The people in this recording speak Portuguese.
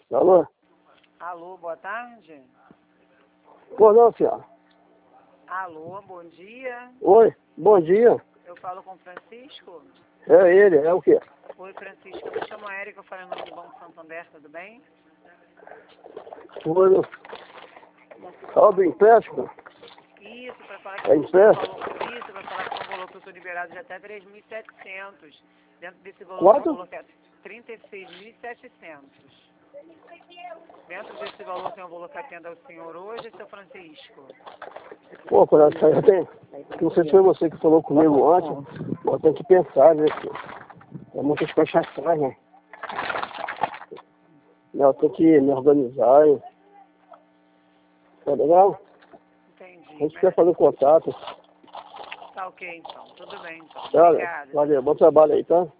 Alô? Alô, boa tarde. Pô, não, senhora. Alô, bom dia. Oi, bom dia. Eu falo com o Francisco. É ele, é o quê? Oi, Francisco. Eu me chamo Érica, eu falo em nome do Banco Santander, tudo bem? Oi, fala do empréstimo? Isso, para falar que É empréstimo? isso, para falar que tem um valor que eu estou liberado de até 3.700. Dentro desse valor Quanto? tem um valor que é 36.700. Dentro desse valor tem um valor que atenda ao senhor hoje, seu Francisco. Pô, coração, eu tenho... Não sei se foi você que falou comigo ontem, mas eu tenho que pensar, né? É muitas prestações, né? Eu tenho que me organizar. Tá legal? Entendi. A gente quer fazer contato. Tá ok, então. Tudo bem, então. Tá, Obrigada. valeu, bom trabalho aí, tá?